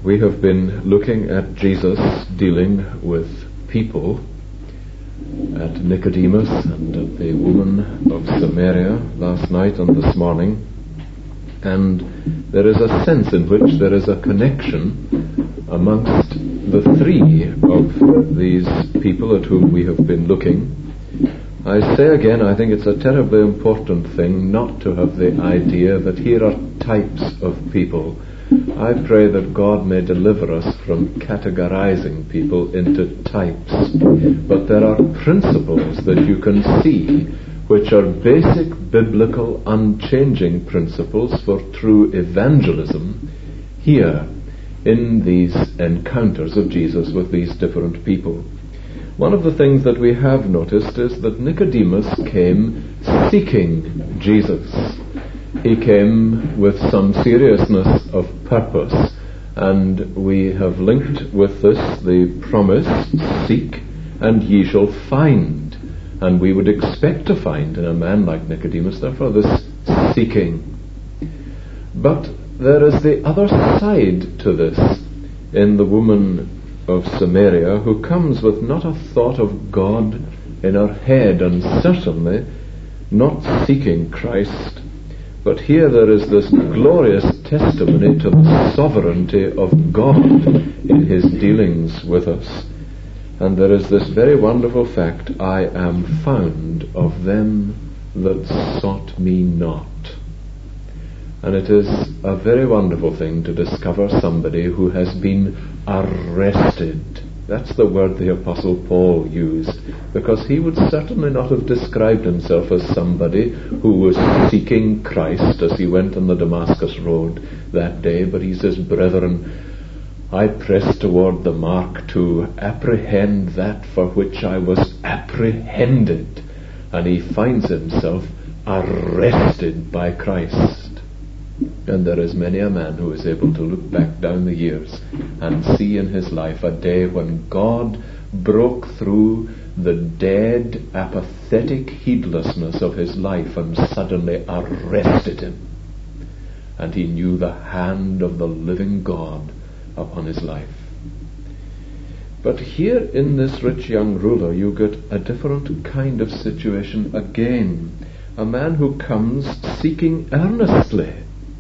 We have been looking at Jesus dealing with people, at Nicodemus and at the woman of Samaria last night and this morning, and there is a sense in which there is a connection amongst the three of these people at whom we have been looking. I say again, I think it's a terribly important thing not to have the idea that here are types of people. I pray that God may deliver us from categorizing people into types. But there are principles that you can see which are basic biblical unchanging principles for true evangelism here in these encounters of Jesus with these different people. One of the things that we have noticed is that Nicodemus came seeking Jesus. He came with some seriousness of purpose, and we have linked with this the promise, seek and ye shall find. And we would expect to find in a man like Nicodemus, therefore, this seeking. But there is the other side to this in the woman of Samaria, who comes with not a thought of God in her head, and certainly not seeking Christ. But here there is this glorious testimony to the sovereignty of God in his dealings with us. And there is this very wonderful fact, I am found of them that sought me not. And it is a very wonderful thing to discover somebody who has been arrested. That's the word the Apostle Paul used, because he would certainly not have described himself as somebody who was seeking Christ as he went on the Damascus road that day. But he says, brethren, I press toward the mark to apprehend that for which I was apprehended. And he finds himself arrested by Christ. And there is many a man who is able to look back down the years and see in his life a day when God broke through the dead, apathetic heedlessness of his life and suddenly arrested him. And he knew the hand of the living God upon his life. But here in this rich young ruler you get a different kind of situation again. A man who comes seeking earnestly,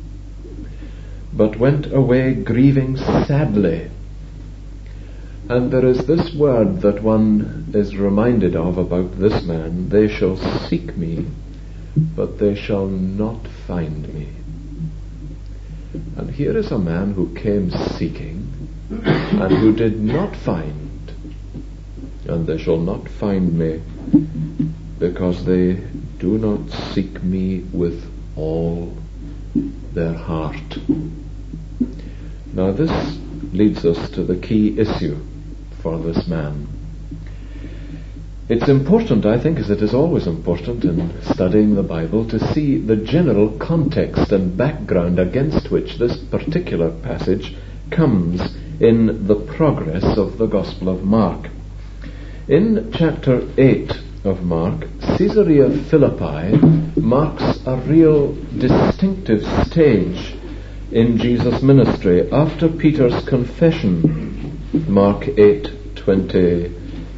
but went away grieving sadly. And there is this word that one is reminded of about this man, they shall seek me, but they shall not find me. And here is a man who came seeking, and who did not find. And they shall not find me, because they do not seek me with all their heart. Now this leads us to the key issue for this man. It's important, I think, as it is always important in studying the Bible, to see the general context and background against which this particular passage comes in the progress of the Gospel of Mark. In chapter 8 of Mark, Caesarea Philippi marks a real distinctive stage in Jesus' ministry. After Peter's confession, Mark 8:29,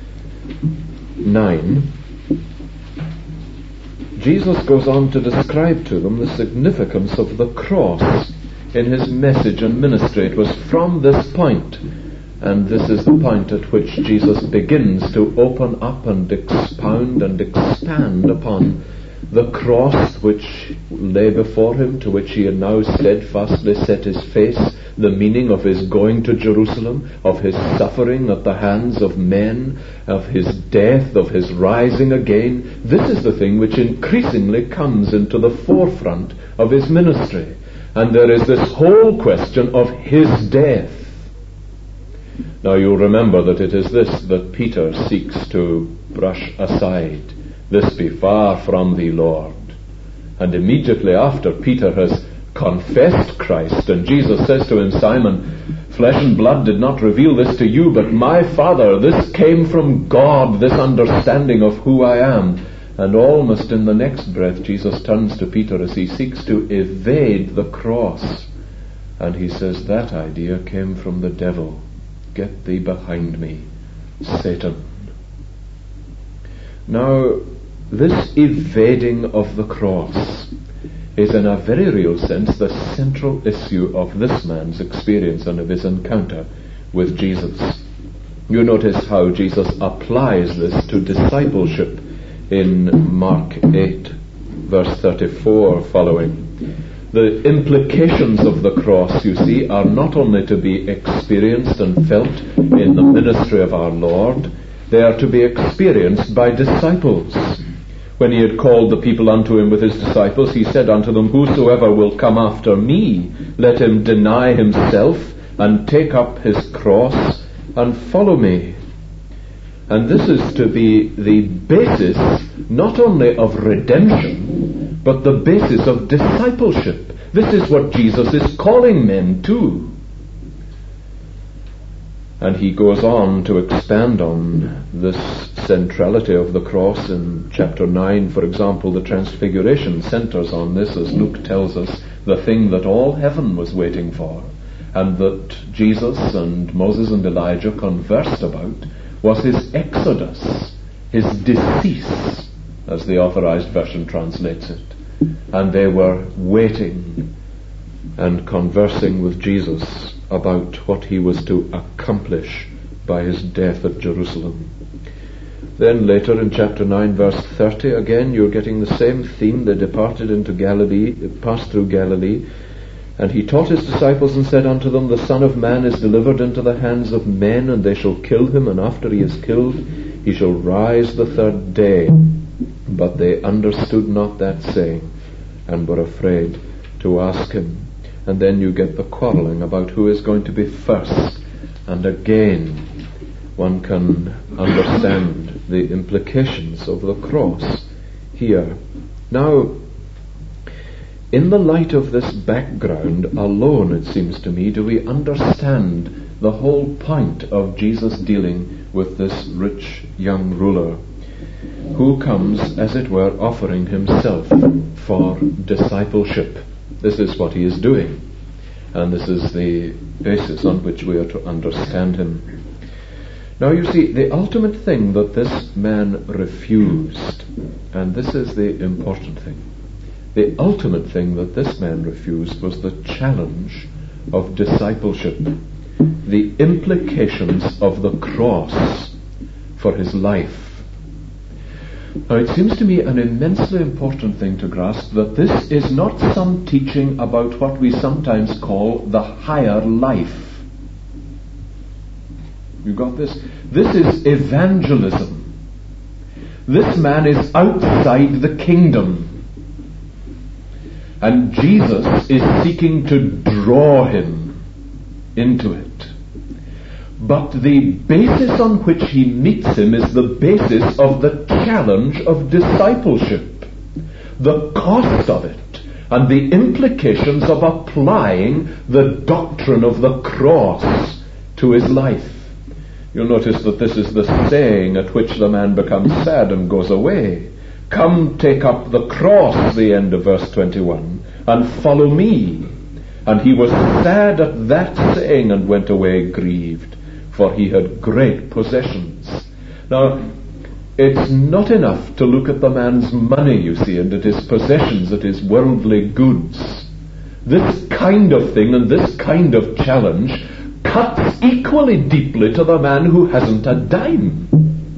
Jesus goes on to describe to them the significance of the cross in his message and ministry. It was from this point, and this is the point at which Jesus begins to open up and expound and expand upon the cross which lay before him, to which he had now steadfastly set his face, the meaning of his going to Jerusalem, of his suffering at the hands of men, of his death, of his rising again. This is the thing which increasingly comes into the forefront of his ministry. And there is this whole question of his death. Now you'll remember that it is this that Peter seeks to brush aside. This be far from thee, Lord. And immediately after, Peter has confessed Christ, and Jesus says to him, Simon, flesh and blood did not reveal this to you, but my Father. This came from God, this understanding of who I am. And almost in the next breath, Jesus turns to Peter as he seeks to evade the cross And he says that idea came from the devil. Get thee behind me, Satan. Now, this evading of the cross is in a very real sense the central issue of this man's experience and of his encounter with Jesus. You notice how Jesus applies this to discipleship in Mark 8, verse 34 following. The implications of the cross, you see, are not only to be experienced and felt in the ministry of our Lord, they are to be experienced by disciples. When he had called the people unto him with his disciples, he said unto them, Whosoever will come after me, let him deny himself and take up his cross and follow me. And this is to be the basis not only of redemption, but the basis of discipleship. This is what Jesus is calling men to. And he goes on to expand on this centrality of the cross in chapter 9. For example, the Transfiguration centers on this, as Luke tells us, the thing that all heaven was waiting for, and that Jesus and Moses and Elijah conversed about was his exodus, his decease, as the Authorized Version translates it. And they were waiting and conversing with Jesus about what he was to accomplish by his death at Jerusalem. Then later in chapter 9, verse 30, again you're getting the same theme. They departed into Galilee, passed through Galilee, and he taught his disciples and said unto them, The Son of Man is delivered into the hands of men, and they shall kill him, and after he is killed, he shall rise the third day. But they understood not that saying, and were afraid to ask him. And then you get the quarreling about who is going to be first. And again, one can understand the implications of the cross here. Now, in the light of this background alone, it seems to me, do we understand the whole point of Jesus dealing with this rich young ruler, who comes, as it were, offering himself for discipleship. This is what he is doing, and this is the basis on which we are to understand him. Now you see, the ultimate thing that this man refused, and this is the important thing, the ultimate thing that this man refused was the challenge of discipleship, the implications of the cross for his life. Now it seems to me an immensely important thing to grasp that this is not some teaching about what we sometimes call the higher life. You got this? This is evangelism. This man is outside the kingdom. And Jesus is seeking to draw him into it. But the basis on which he meets him is the basis of the challenge of discipleship, the cost of it, and the implications of applying the doctrine of the cross to his life. You'll notice that this is the saying at which the man becomes sad and goes away. Come, take up the cross, the end of verse 21, and follow me. And he was sad at that saying and went away grieved, for he had great possessions. Now, it's not enough to look at the man's money, you see, and at his possessions, at his worldly goods. This kind of thing and this kind of challenge cuts equally deeply to the man who hasn't a dime.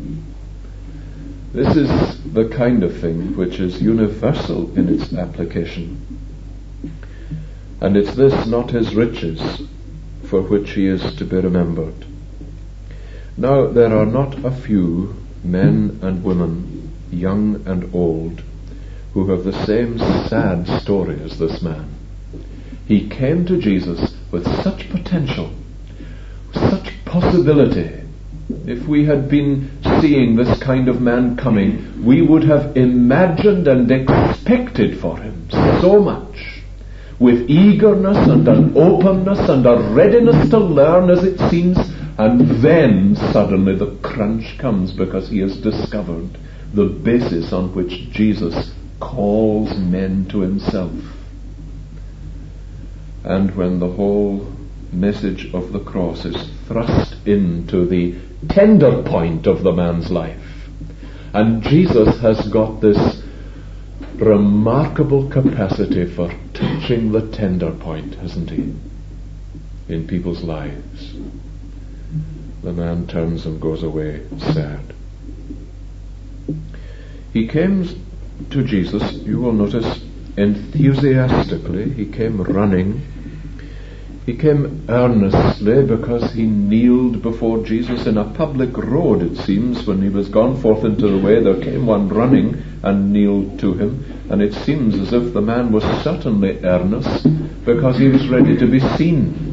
This is the kind of thing which is universal in its application. And it's this, not his riches, for which he is to be remembered. Now, there are not a few men and women, young and old, who have the same sad story as this man. He came to Jesus with such potential, such possibility. If we had been seeing this kind of man coming, we would have imagined and expected for him so much, with eagerness and an openness and a readiness to learn, as it seems. And then suddenly the crunch comes, because he has discovered the basis on which Jesus calls men to himself. and when the whole message of the cross is thrust into the tender point of the man's life. And Jesus has got this remarkable capacity for touching the tender point, hasn't he, in people's lives. The man turns and goes away sad. He came to Jesus, you will notice, enthusiastically. He came running. He came earnestly because he kneeled before Jesus in a public road, it seems. When he was gone forth into the way, there came one running and kneeled to him. And it seems as if the man was certainly earnest because he was ready to be seen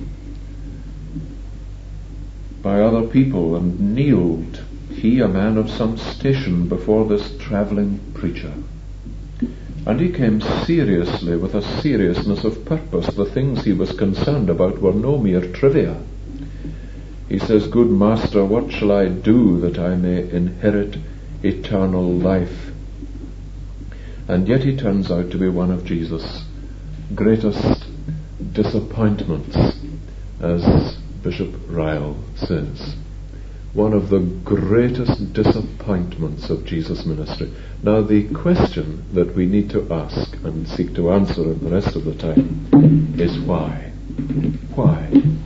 by other people, and kneeled, he, a man of some station, before this travelling preacher. And he came seriously, with a seriousness of purpose. The things he was concerned about were no mere trivia. He says, "Good Master, what shall I do that I may inherit eternal life?" And yet he turns out to be one of Jesus' greatest disappointments, as Bishop Ryle says. One of the greatest disappointments of Jesus' ministry. Now, the question that we need to ask and seek to answer in the rest of the time is why? Why?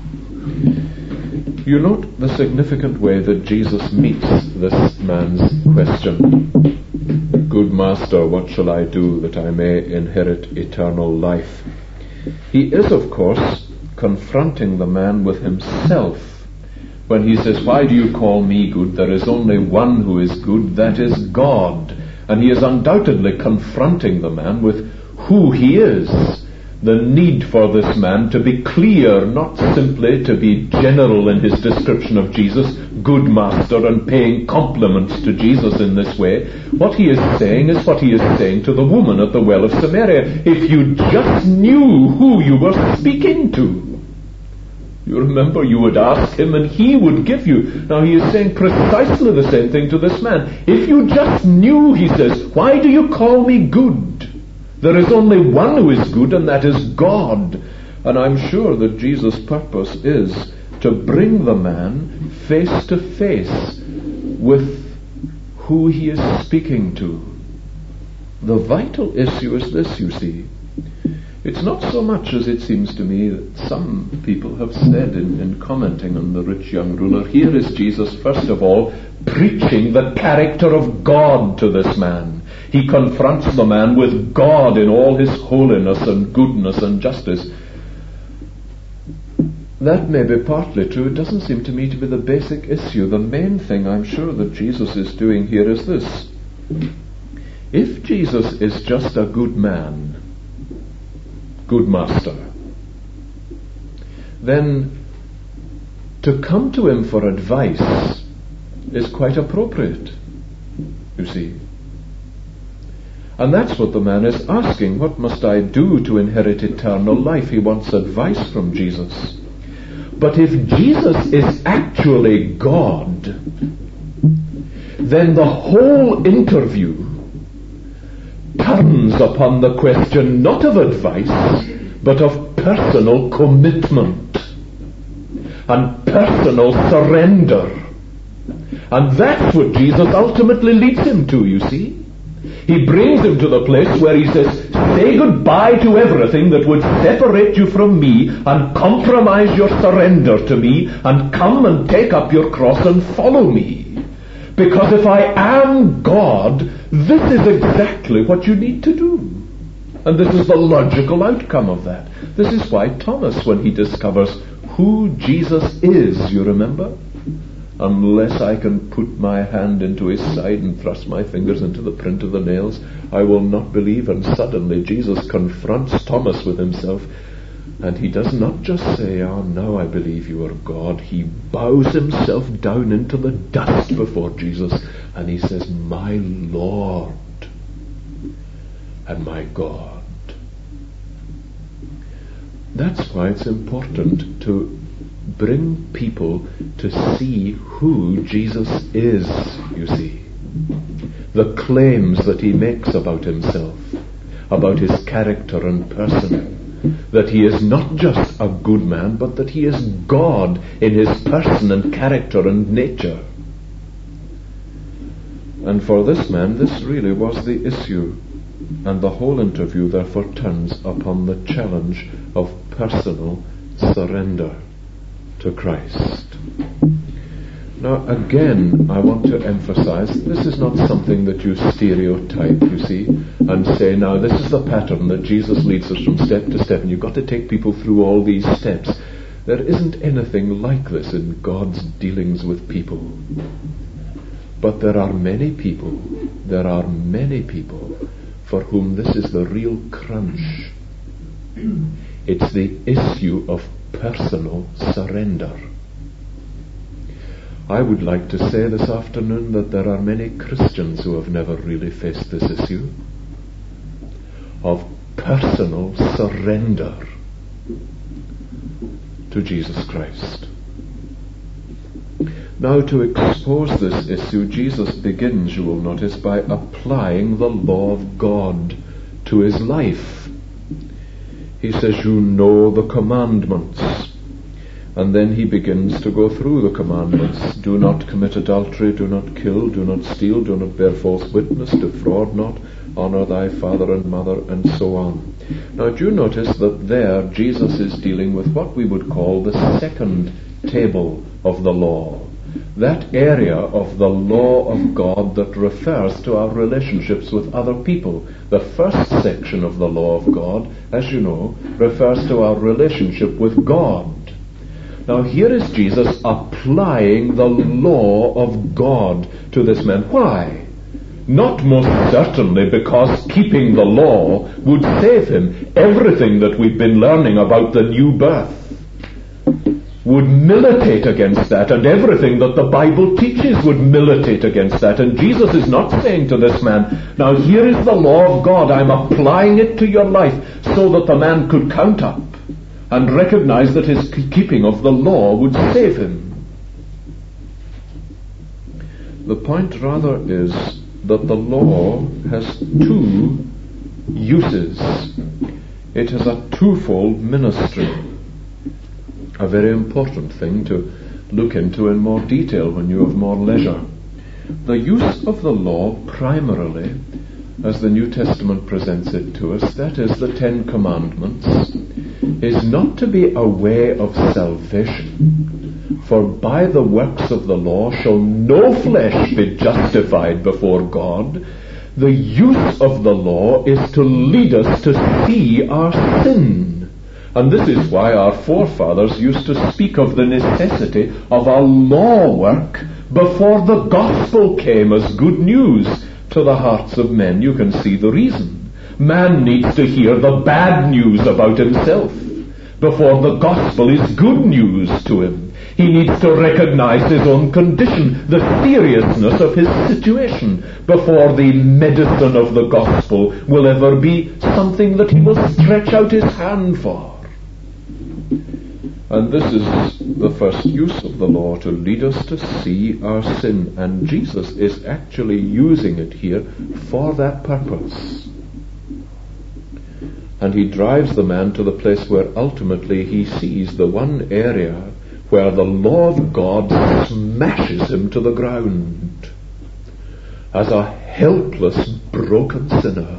You note the significant way that Jesus meets this man's question. "Good Master, what shall I do that I may inherit eternal life?" He is, of course, confronting the man with himself when he says, "Why do you call me good? There is only one who is good, that is God." And he is undoubtedly confronting the man with who he is. The need for this man to be clear, not simply to be general in his description of Jesus, "Good Master," and paying compliments to Jesus in this way. What he is saying is what he is saying to the woman at the well of Samaria. If you just knew who you were speaking to. You remember, you would ask him and he would give you. Now he is saying precisely the same thing to this man. If you just knew, he says, "Why do you call me good? There is only one who is good, and that is God." And I'm sure that Jesus' purpose is to bring the man face to face with who he is speaking to. The vital issue is this, you see. It's not so much, as it seems to me, that some people have said in commenting on the rich young ruler. Here is Jesus, first of all, preaching the character of God to this man. He confronts the man with God in all his holiness and goodness and justice. That may be partly true. It doesn't seem to me to be the basic issue. The main thing I'm sure that Jesus is doing here is this. If Jesus is just a good man, good master, then to come to him for advice is quite appropriate, you see. And that's what the man is asking. What must I do to inherit eternal life? He wants advice from Jesus. But if Jesus is actually God, then the whole interview turns upon the question not of advice, but of personal commitment and personal surrender. And that's what Jesus ultimately leads him to, you see. He brings him to the place where he says, "Say goodbye to everything that would separate you from me and compromise your surrender to me, and come and take up your cross and follow me. Because if I am God, this is exactly what you need to do." And this is the logical outcome of that. This is why Thomas, when he discovers who Jesus is, you remember? "Unless I can put my hand into his side and thrust my fingers into the print of the nails, I will not believe." And suddenly Jesus confronts Thomas with himself. And he does not just say, "Ah, now I believe you are God." He bows himself down into the dust before Jesus and he says, "My Lord and my God." That's why it's important to bring people to see who Jesus is, you see. The claims that he makes about himself, about his character and person. that he is not just a good man, but that he is God in his person and character and nature. And for this man, this really was the issue. And the whole interview therefore turns upon the challenge of personal surrender to Christ. Now again, I want to emphasize, this is not something that you stereotype, you see, and say, now this is the pattern that Jesus leads us from step to step, and you've got to take people through all these steps. There isn't anything like this in God's dealings with people. But there are many people for whom this is the real crunch. It's the issue of personal surrender. I would like to say this afternoon that there are many Christians who have never really faced this issue of personal surrender to Jesus Christ. Now, to expose this issue, Jesus begins, you will notice, by applying the law of God to his life. He says, you know the commandments. And then he begins to go through the commandments. Do not commit adultery, do not kill, do not steal, do not bear false witness, defraud not, honor thy father and mother, and so on. Now, do you notice that there Jesus is dealing with what we would call the second table of the law? That area of the law of God that refers to our relationships with other people. The first section of the law of God, as you know, refers to our relationship with God. Now here is Jesus applying the law of God to this man. Why? Not most certainly because keeping the law would save him. Everything that we've been learning about the new birth would militate against that, and everything that the Bible teaches would militate against that. And Jesus is not saying to this man, now here is the law of God, I'm applying it to your life, so that the man could count up and recognize that his keeping of the law would save him. The point rather is that the law has two uses. It has a twofold ministry. A very important thing to look into in more detail when you have more leisure. The use of the law primarily, as the New Testament presents it to us, that is the Ten Commandments, is not to be a way of salvation. For by the works of the law shall no flesh be justified before God. The use of the law is to lead us to see our sin. And this is why our forefathers used to speak of the necessity of a law work before the gospel came as good news to the hearts of men. You can see the reason. Man needs to hear the bad news about himself before the gospel is good news to him. He needs to recognize his own condition, the seriousness of his situation, before the medicine of the gospel will ever be something that he will stretch out his hand for. And this is the first use of the law, to lead us to see our sin. And Jesus is actually using it here for that purpose. And he drives the man to the place where ultimately he sees the one area where the law of God smashes him to the ground as a helpless, broken sinner.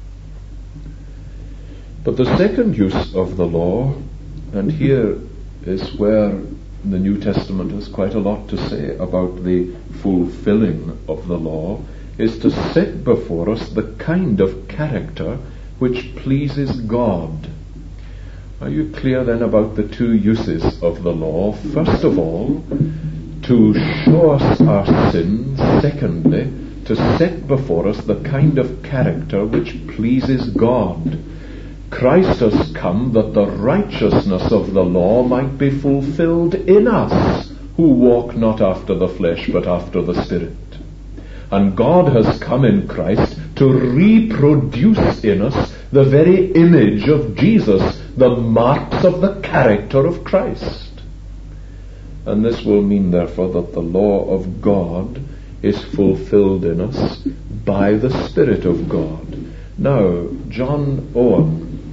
But the second use of the law, and here is where the New Testament has quite a lot to say about the fulfilling of the law, is to set before us the kind of character which pleases God. Are you clear then about the two uses of the law? First of all, to show us our sins. Secondly, to set before us the kind of character which pleases God. Christ has come that the righteousness of the law might be fulfilled in us, who walk not after the flesh, but after the Spirit. And God has come in Christ to reproduce in us the very image of Jesus, the marks of the character of Christ. And this will mean, therefore, that the law of God is fulfilled in us by the Spirit of God. Now, John Owen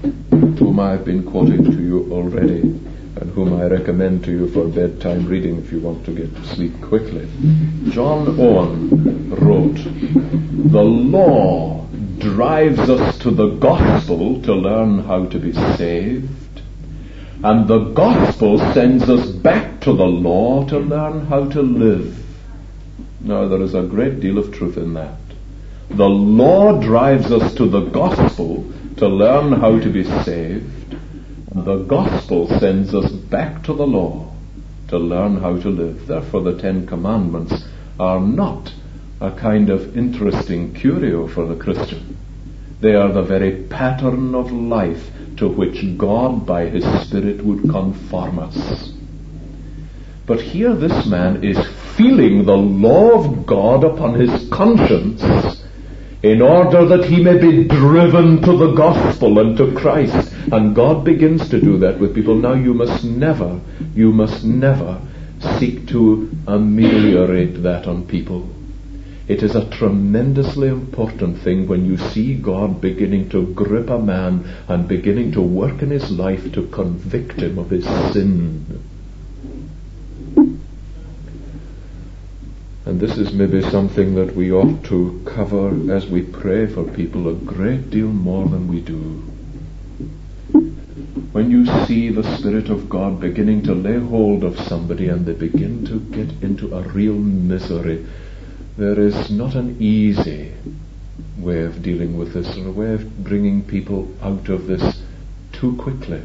whom I have been quoting to you already, and whom I recommend to you for bedtime reading if you want to get to sleep quickly. John Owen wrote, "The law drives us to the gospel to learn how to be saved, and the gospel sends us back to the law to learn how to live." Now, there is a great deal of truth in that. The law drives us to the gospel to learn how to be saved, and the gospel sends us back to the law to learn how to live. Therefore, the Ten Commandments are not a kind of interesting curio for the Christian. They are the very pattern of life to which God by His Spirit would conform us. But here this man is feeling the law of God upon his conscience in order that he may be driven to the gospel and to Christ. And God begins to do that with people. Now you must never seek to ameliorate that on people. It is a tremendously important thing when you see God beginning to grip a man and beginning to work in his life to convict him of his sin. And this is maybe something that we ought to cover as we pray for people a great deal more than we do. When you see the Spirit of God beginning to lay hold of somebody and they begin to get into a real misery, there is not an easy way of dealing with this, or a way of bringing people out of this too quickly.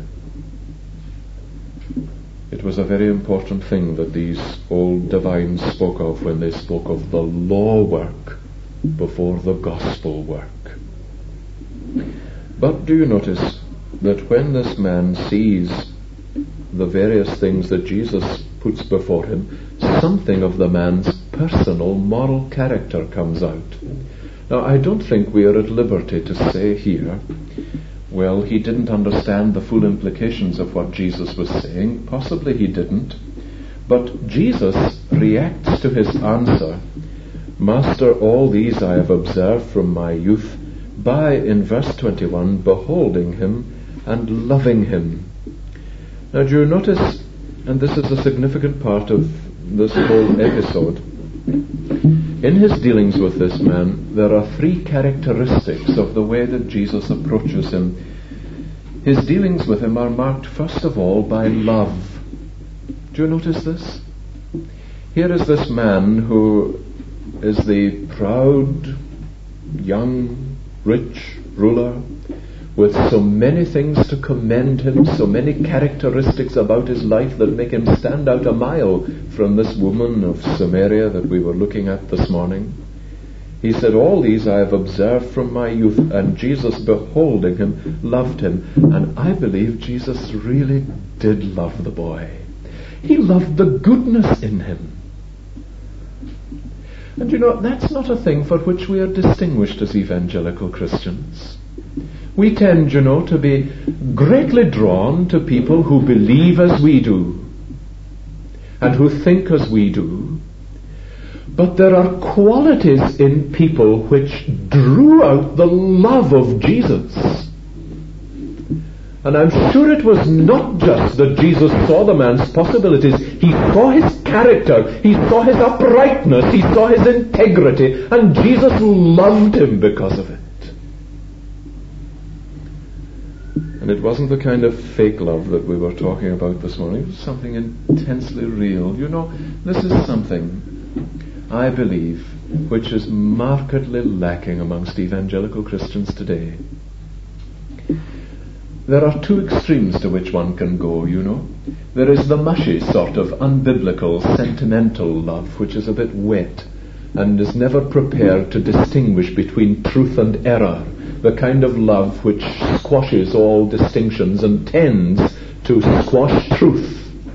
It was a very important thing that these old divines spoke of when they spoke of the law work before the gospel work. But do you notice that when this man sees the various things that Jesus puts before him, something of the man's personal moral character comes out? Now, I don't think we are at liberty to say here, well, he didn't understand the full implications of what Jesus was saying. Possibly he didn't. But Jesus reacts to his answer, "Master, all these I have observed from my youth," by, in verse 21, beholding him and loving him. Now, do you notice, and this is a significant part of this whole episode, in his dealings with this man, there are three characteristics of the way that Jesus approaches him. His dealings with him are marked, first of all, by love. Do you notice this? Here is this man who is the proud, young, rich ruler with so many things to commend him, so many characteristics about his life that make him stand out a mile from this woman of Samaria that we were looking at this morning. He said, "All these I have observed from my youth," and Jesus, beholding him, loved him. And I believe Jesus really did love the boy. He loved the goodness in him. And you know, that's not a thing for which we are distinguished as evangelical Christians. We tend, you know, to be greatly drawn to people who believe as we do and who think as we do. But there are qualities in people which drew out the love of Jesus. And I'm sure it was not just that Jesus saw the man's possibilities. He saw his character, he saw his uprightness, he saw his integrity, and Jesus loved him because of it. And it wasn't the kind of fake love that we were talking about this morning. It was something intensely real. You know, this is something, I believe, which is markedly lacking amongst evangelical Christians today. There are two extremes to which one can go, you know. There is the mushy sort of unbiblical, sentimental love, which is a bit wet and is never prepared to distinguish between truth and error. The kind of love which squashes all distinctions and tends to squash truth.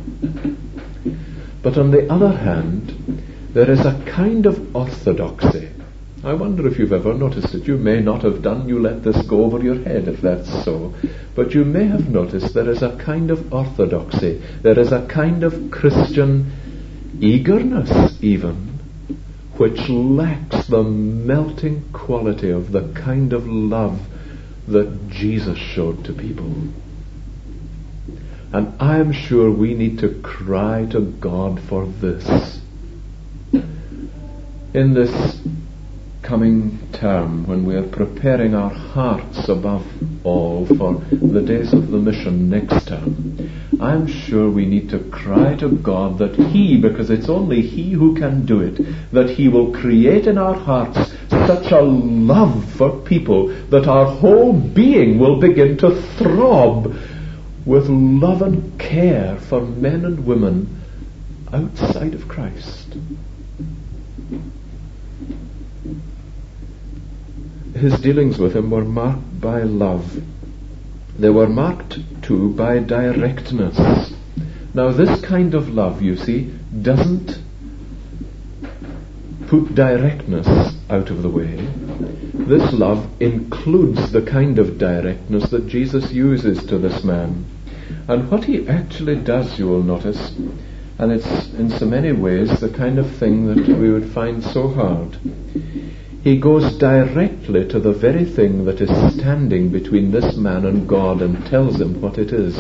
But on the other hand, there is a kind of orthodoxy. I wonder if you've ever noticed it. You may not have done. You let this go over your head if that's so. But you may have noticed there is a kind of orthodoxy. There is a kind of Christian eagerness even, which lacks the melting quality of the kind of love that Jesus showed to people. And I am sure we need to cry to God for this. In this coming term, when we are preparing our hearts above all for the days of the mission next term, I'm sure we need to cry to God that He, because it's only He who can do it, that He will create in our hearts such a love for people that our whole being will begin to throb with love and care for men and women outside of Christ. His dealings with him were marked by love. They were marked too by directness. Now this kind of love, you see, doesn't put directness out of the way. This love includes the kind of directness that Jesus uses to this man. And what he actually does, you will notice, and it's in so many ways the kind of thing that we would find so hard. He goes directly to the very thing that is standing between this man and God and tells him what it is.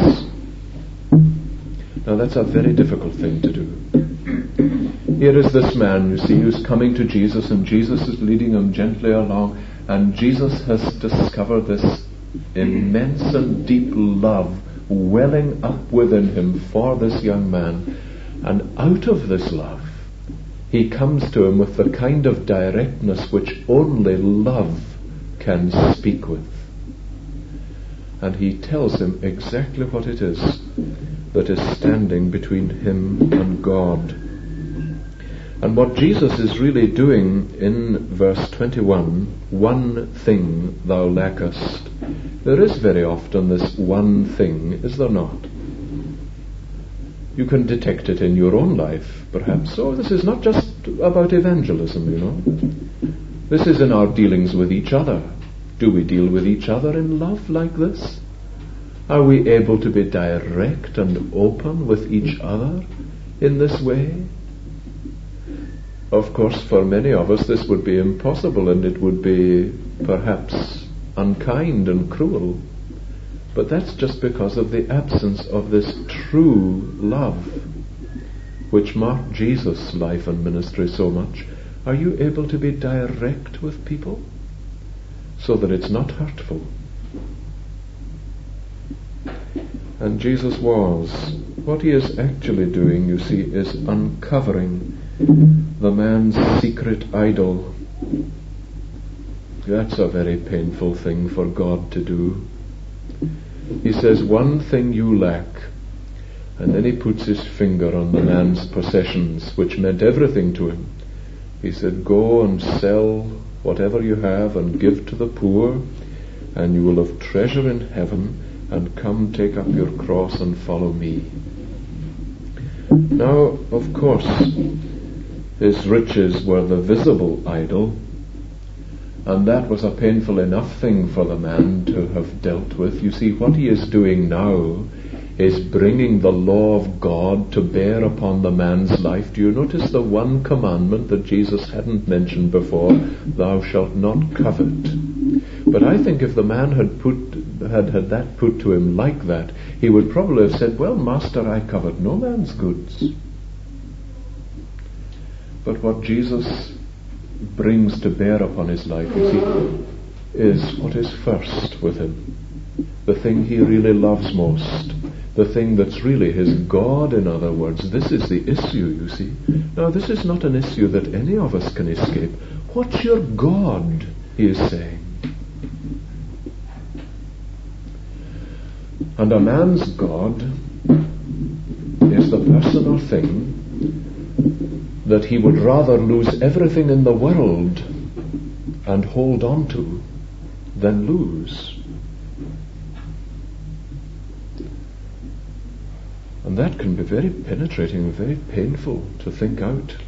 Now that's a very difficult thing to do. Here is this man, you see, who's coming to Jesus, and Jesus is leading him gently along, and Jesus has discovered this immense and deep love welling up within him for this young man. And out of this love, he comes to him with the kind of directness which only love can speak with. And he tells him exactly what it is that is standing between him and God. And what Jesus is really doing in verse 21, one thing thou lackest. There is very often this one thing, is there not? You can detect it in your own life, perhaps. Oh, this is not just about evangelism, you know. This is in our dealings with each other. Do we deal with each other in love like this? Are we able to be direct and open with each other in this way? Of course, for many of us this would be impossible, and it would be perhaps unkind and cruel. But that's just because of the absence of this true love which marked Jesus' life and ministry so much. Are you able to be direct with people so that it's not hurtful? And Jesus was. What he is actually doing, you see, is uncovering the man's secret idol. That's a very painful thing for God to do. He says, one thing you lack. And then he puts his finger on the man's possessions, which meant everything to him. He said, go and sell whatever you have and give to the poor, and you will have treasure in heaven, and come take up your cross and follow me. Now, of course, his riches were the visible idol, and that was a painful enough thing for the man to have dealt with. You see, what he is doing now is bringing the law of God to bear upon the man's life. Do you notice the one commandment that Jesus hadn't mentioned before? Thou shalt not covet. But I think if the man had that put to him like that, he would probably have said, well, Master, I covet no man's goods. But what Jesus brings to bear upon his life, you see, is what is first with him. The thing he really loves most. The thing that's really his God, in other words. This is the issue, you see. Now, this is not an issue that any of us can escape. What's your God, he is saying. And a man's God is the person or thing that he would rather lose everything in the world and hold on to than lose. And that can be very penetrating and very painful to think out.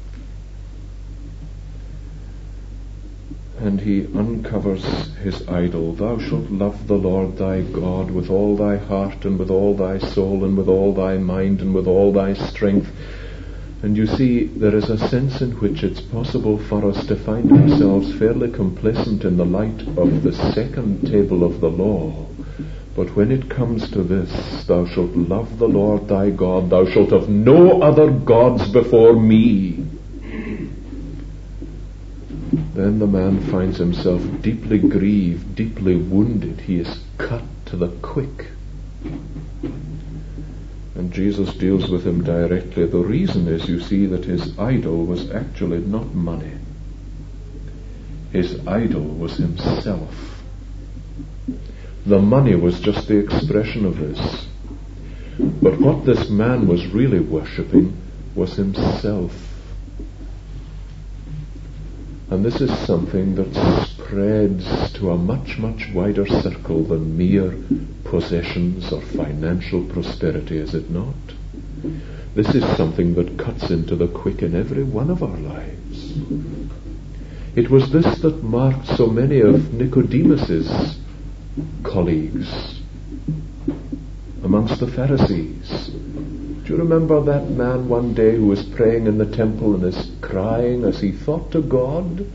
And he uncovers his idol. Thou shalt love the Lord thy God with all thy heart and with all thy soul and with all thy mind and with all thy strength. And you see, there is a sense in which it's possible for us to find ourselves fairly complacent in the light of the second table of the law. But when it comes to this, thou shalt love the Lord thy God, thou shalt have no other gods before me, then the man finds himself deeply grieved, deeply wounded. He is cut to the quick. And Jesus deals with him directly. The reason is, you see, that his idol was actually not money. His idol was himself. The money was just the expression of this. But what this man was really worshipping was himself. And this is something that spreads to a much, much wider circle than mere possessions or financial prosperity, is it not? This is something that cuts into the quick in every one of our lives. It was this that marked so many of Nicodemus's colleagues amongst the Pharisees. Do you remember that man one day who was praying in the temple and is crying as he thought to God?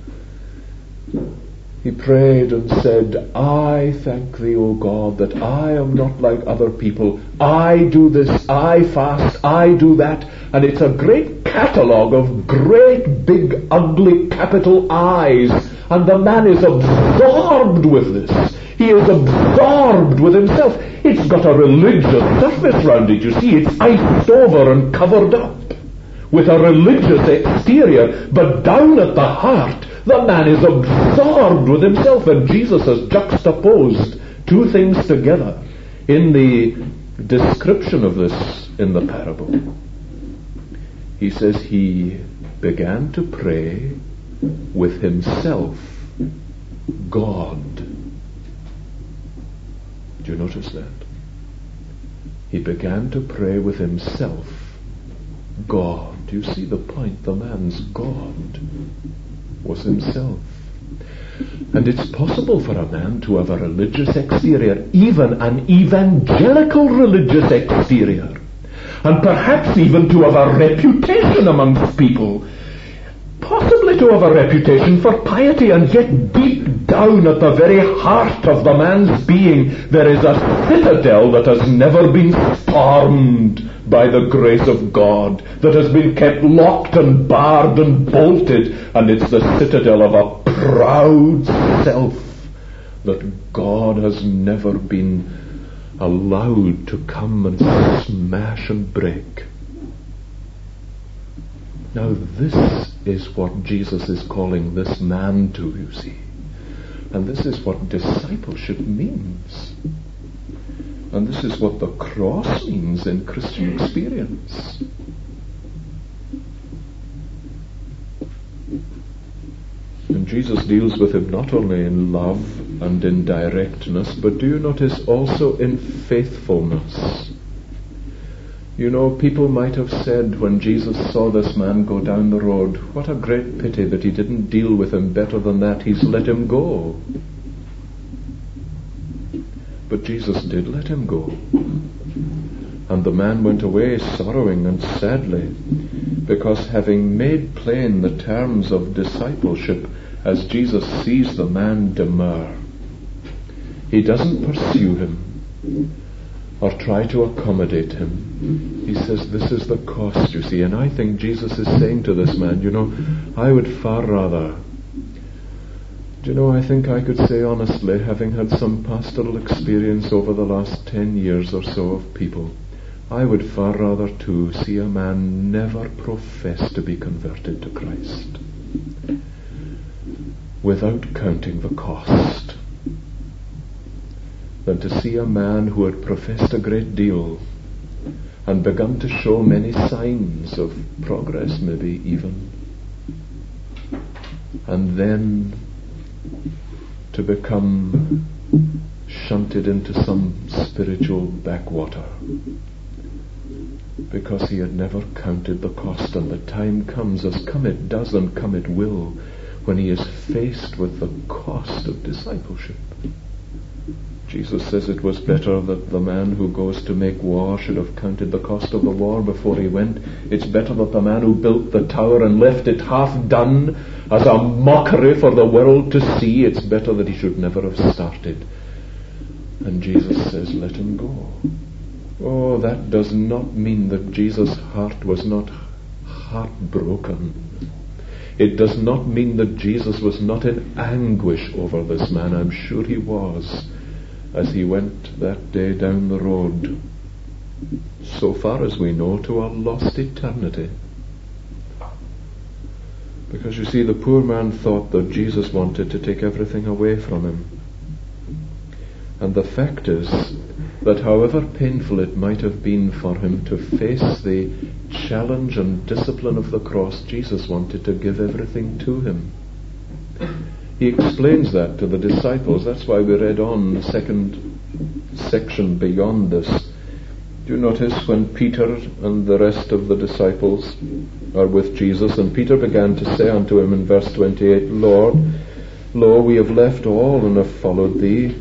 He prayed and said, I thank thee, O God, that I am not like other people. I do this, I fast, I do that. And it's a great catalogue of great big ugly capital I's. And the man is absorbed with this. He is absorbed with himself. It's got a religious surface round it, you see. It's iced over and covered up with a religious exterior, but down at the heart, the man is absorbed with himself. And Jesus has juxtaposed two things together in the description of this in the parable. He says he began to pray with himself, God. Do you notice that? He began to pray with himself, God. Do you see the point? The man's God was himself. And it's possible for a man to have a religious exterior, even an evangelical religious exterior, and perhaps even to have a reputation amongst people, possibly to have a reputation for piety, and yet deep down at the very heart of the man's being there is a citadel that has never been stormed by the grace of God, that has been kept locked and barred and bolted, and it's the citadel of a proud self that God has never been allowed to come and smash and break. Now this is what Jesus is calling this man to, you see. And this is what discipleship means. And this is what the cross means in Christian experience. And Jesus deals with him not only in love and in directness, but do you notice also in faithfulness? You know, people might have said when Jesus saw this man go down the road, what a great pity that he didn't deal with him better than that. He's let him go. But Jesus did let him go. And the man went away sorrowing and sadly, because having made plain the terms of discipleship, as Jesus sees the man demur, he doesn't pursue him or try to accommodate him. He says, this is the cost, you see. And I think Jesus is saying to this man, you know, I would far rather, do you know, I think I could say honestly, having had some pastoral experience over the last 10 years or so of people, I would far rather too see a man never profess to be converted to Christ without counting the cost, than to see a man who had professed a great deal and begun to show many signs of progress, maybe even, and then to become shunted into some spiritual backwater because he had never counted the cost. And the time comes, as come it does and come it will, when he is faced with the cost of discipleship. Jesus says it was better that the man who goes to make war should have counted the cost of the war before he went. It's better that the man who built the tower and left it half done as a mockery for the world to see, it's better that he should never have started. And Jesus says, let him go. Oh, that does not mean that Jesus' heart was not heartbroken. It does not mean that Jesus was not in anguish over this man. I'm sure he was, as he went that day down the road, so far as we know, to a lost eternity. Because you see, the poor man thought that Jesus wanted to take everything away from him. And the fact is that however painful it might have been for him to face the challenge and discipline of the cross, Jesus wanted to give everything to him. He explains that to the disciples. That's why we read on the second section beyond this. Do you notice when Peter and the rest of the disciples are with Jesus, and Peter began to say unto him in verse 28, Lord, lo, we have left all and have followed thee.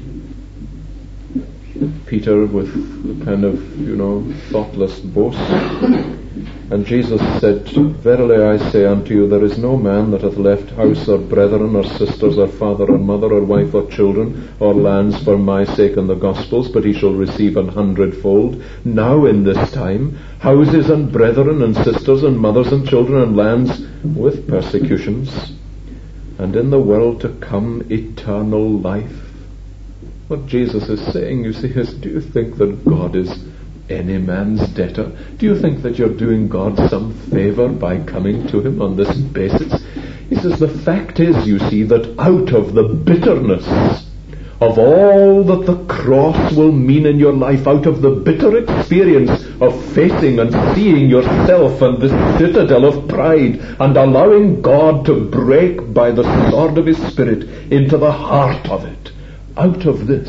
Peter with a kind of, thoughtless boast. And Jesus said, verily I say unto you, there is no man that hath left house or brethren or sisters or father or mother or wife or children or lands for my sake and the gospel's, but he shall receive 100-fold. Now in this time, houses and brethren and sisters and mothers and children and lands with persecutions, and in the world to come eternal life. What Jesus is saying, you see, is, do you think that God is any man's debtor? Do you think that you're doing God some favor by coming to him on this basis? He says the fact is, you see, that out of the bitterness of all that the cross will mean in your life, out of the bitter experience of facing and seeing yourself and the citadel of pride and allowing God to break by the sword of his Spirit into the heart of it, out of this,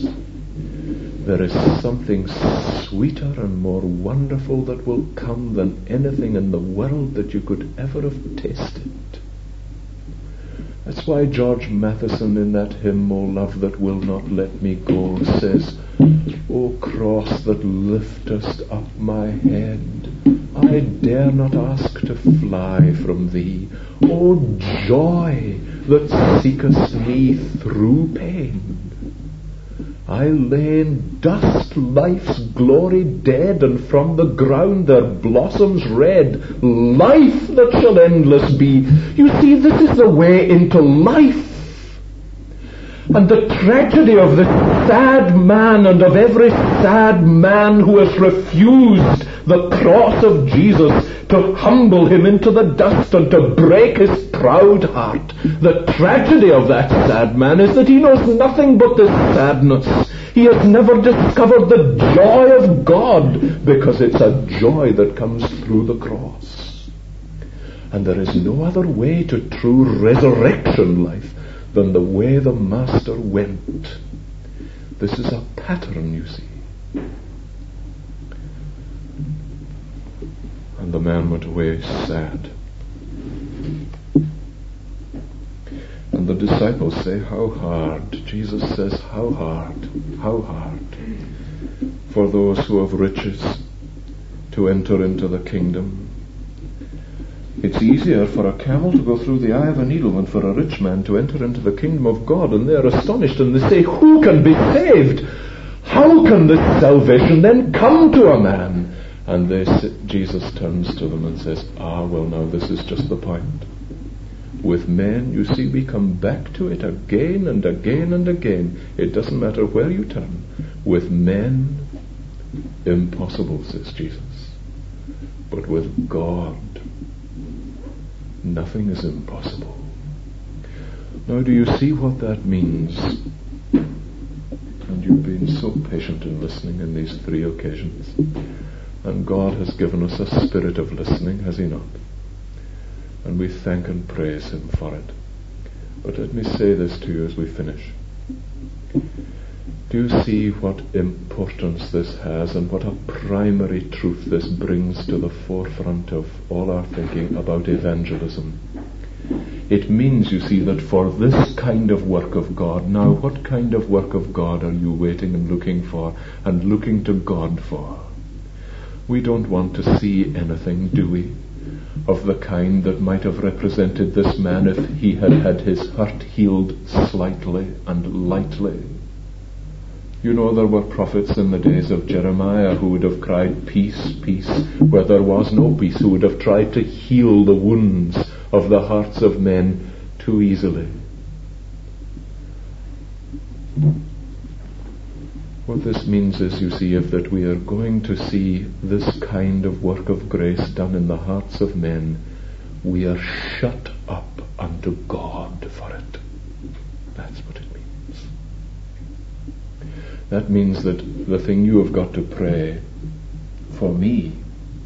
there is something sweeter and more wonderful that will come than anything in the world that you could ever have tasted. That's why George Matheson in that hymn, O Love That Will Not Let Me Go, says, O cross that liftest up my head, I dare not ask to fly from thee. O joy that seekest me through pain, I lay in dust, life's glory dead, and from the ground there blossoms red life that shall endless be. You see, this is the way into life. And the tragedy of this sad man and of every sad man who has refused the cross of Jesus to humble him into the dust and to break his proud heart, the tragedy of that sad man is that he knows nothing but this sadness. He has never discovered the joy of God, because it's a joy that comes through the cross. And there is no other way to true resurrection life than the way the Master went. This is a pattern, you see. And the man went away sad. And the disciples say, how hard. Jesus says, how hard for those who have riches to enter into the kingdom. It's easier for a camel to go through the eye of a needle than for a rich man to enter into the kingdom of God. And they are astonished and they say, who can be saved? How can this salvation then come to a man? And Jesus turns to them and says, well, now this is just the point. With men, you see, we come back to it again and again and again. It doesn't matter where you turn. With men, impossible, says Jesus. But with God, nothing is impossible. Now, do you see what that means? And you've been so patient in listening in these 3 occasions. And God has given us a spirit of listening, has he not? And we thank and praise him for it. But let me say this to you as we finish. Do you see what importance this has and what a primary truth this brings to the forefront of all our thinking about evangelism? It means, you see, that for this kind of work of God, now what kind of work of God are you waiting and looking for, and looking to God for? We don't want to see anything, do we, of the kind that might have represented this man if he had had his hurt healed slightly and lightly. You know, there were prophets in the days of Jeremiah who would have cried, peace, peace, where there was no peace, who would have tried to heal the wounds of the hearts of men too easily. What this means is, you see, that we are going to see this kind of work of grace done in the hearts of men, we are shut up unto God for it. That's what it means. That means that the thing you have got to pray for me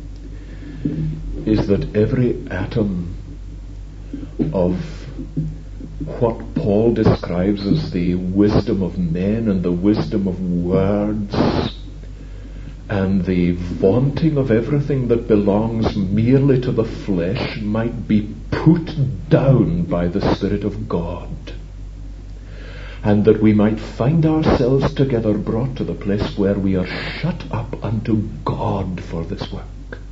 is that every atom of what Paul describes as the wisdom of men and the wisdom of words and the vaunting of everything that belongs merely to the flesh might be put down by the Spirit of God, and that we might find ourselves together brought to the place where we are shut up unto God for this work.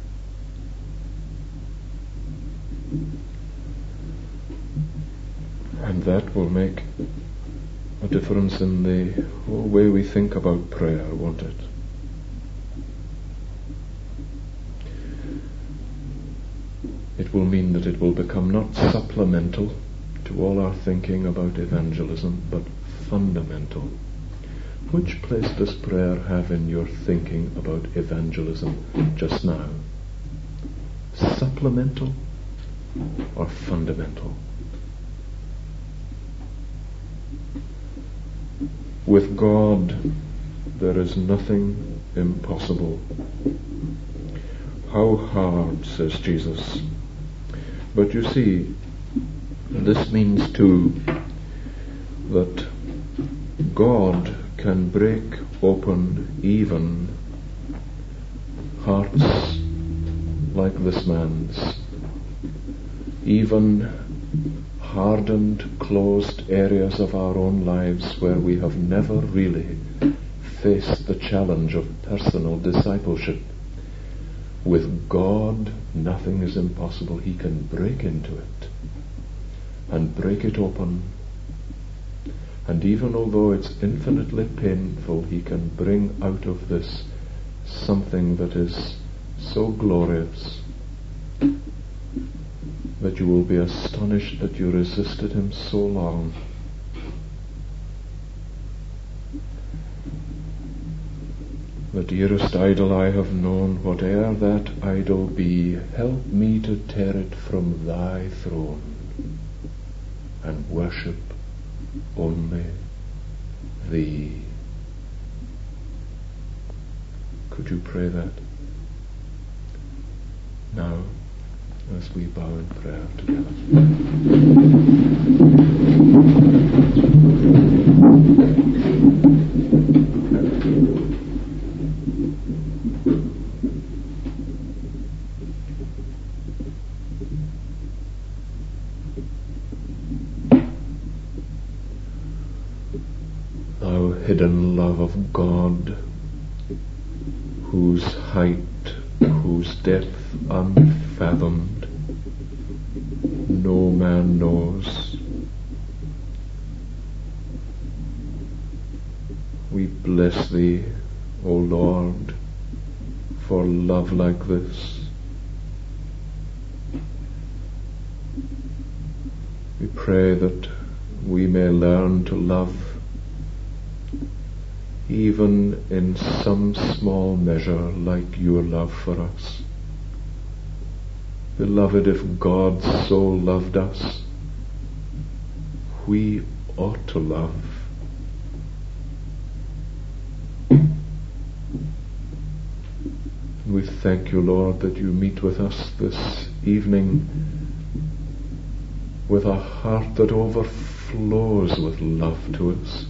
And that will make a difference in the whole way we think about prayer, won't it? It will mean that it will become not supplemental to all our thinking about evangelism, but fundamental. Which place does prayer have in your thinking about evangelism just now? Supplemental or fundamental? With God, there is nothing impossible. How hard, says Jesus. But you see, this means too that God can break open even hearts like this man's, even hardened, closed areas of our own lives where we have never really faced the challenge of personal discipleship. With God, nothing is impossible. He can break into it and break it open. And even although it's infinitely painful, He can bring out of this something that is so glorious that you will be astonished that you resisted Him so long. The dearest idol I have known, whate'er that idol be, help me to tear it from Thy throne and worship only Thee. Could you pray that now, as we bow in prayer together? Thou hidden love of God, whose height, whose depth unfathomed, no man knows. We bless Thee, O Lord, for love like this. We pray that we may learn to love even in some small measure like Your love for us. Beloved, if God so loved us, we ought to love. We thank You, Lord, that You meet with us this evening with a heart that overflows with love to us.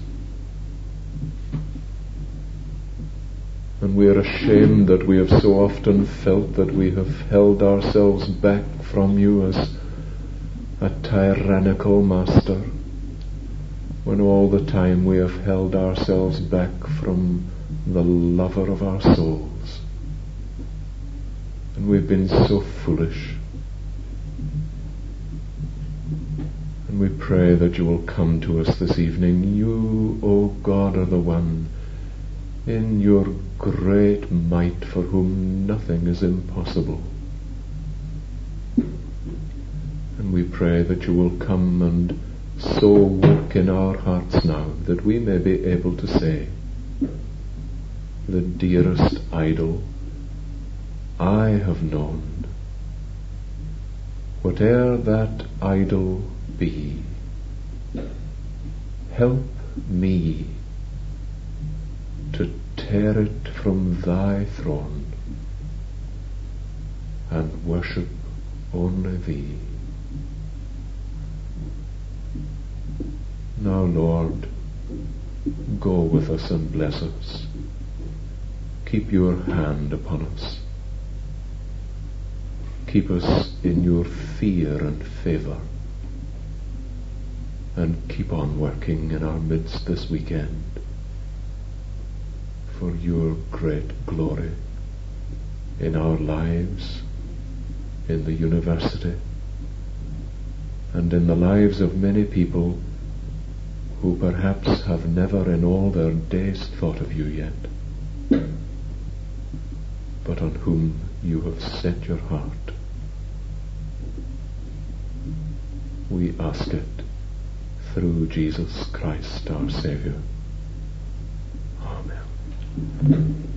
And we are ashamed that we have so often felt that we have held ourselves back from You a tyrannical master, when all the time we have held ourselves back from the lover of our souls, and we've been so foolish. And we pray that you will come to us this evening. You, O God, are the one in your great might for whom nothing is impossible. And we pray that you will come and so work in our hearts now that we may be able to say, the dearest idol I have known, whate'er that idol be, help me to tear it from thy throne and worship only thee. Now, Lord, go with us and bless us. Keep your hand upon us. Keep us in your fear and favour. And keep on working in our midst this weekend for your great glory in our lives, in the university, and in the lives of many people who perhaps have never in all their days thought of you yet, but on whom you have set your heart. We ask it through Jesus Christ our Saviour. Amen.